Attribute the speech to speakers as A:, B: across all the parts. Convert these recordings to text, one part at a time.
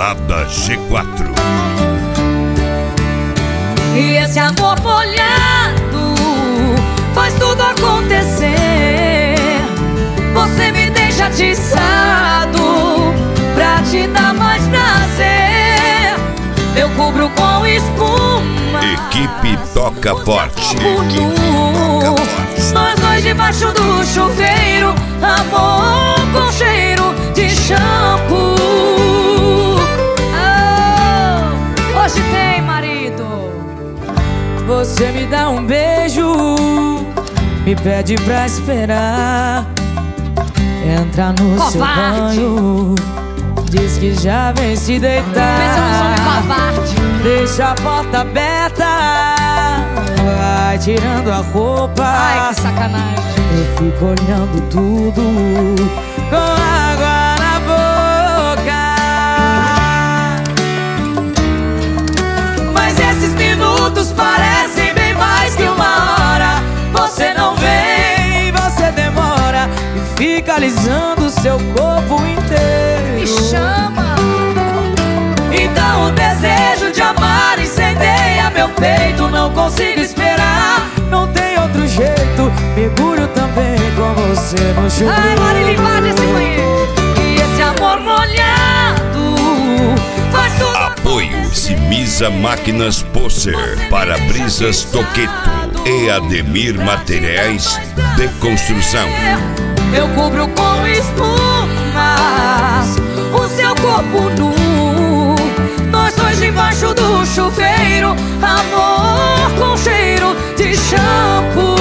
A: Balada G4.
B: E esse amor molhado faz tudo acontecer. Você me deixa atiçado pra te dar mais prazer. Eu cubro com espuma.
A: Equipe Toca Forte.
B: Nós dois debaixo do chuveiro, amor com cheiro de shampoo. Oh, hoje tem marido.
C: Você me dá um beijo, me pede pra esperar, entra no seu banho, diz que já vem se deitar.
B: Pensa no homem covarde.
C: Deixa a porta aberta, vai tirando a roupa.
B: Ai, que sacanagem.
C: Eu fico olhando tudo com água na boca. Mas esses minutos parecem bem mais que uma hora. Você não vem, você demora e fica alisando seu corpo inteiro.
B: Me chama.
C: Então o desejo de amar incendeia meu peito. Não consigo esperar, não tem outro jeito. Mergulho também com você no chuveiro.
B: Ai, Marília, invade esse banheiro. E esse amor molhado faz tudo.
A: Apoio Simisa Máquinas Poser, Para-Brisas Toqueto e Ademir Materiais de Construção.
C: Eu cubro com espumas o seu corpo nu. Nós dois debaixo do chuveiro, amor com cheiro de shampoo.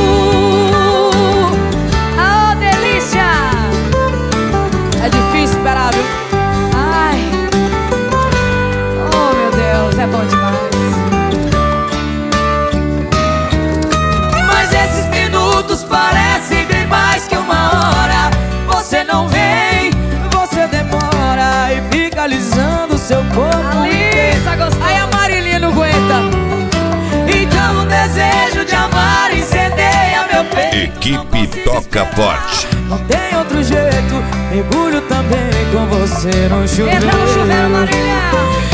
B: Ah, delícia.
C: É difícil esperar, viu?
B: Ai. Oh, meu Deus, é bom demais.
C: Mas esses minutos parecem bem mais que uma hora. Você não vem, você demora e fica alisando seu corpo.
B: Alisa, gostou.
C: Aí a Marília não aguenta. Então o desejo de amar incendeia meu peito.
A: Equipe Toca Forte.
C: Não tem outro jeito, mergulho também com você no chuveiro.
B: Entra no chuveiro, Marília.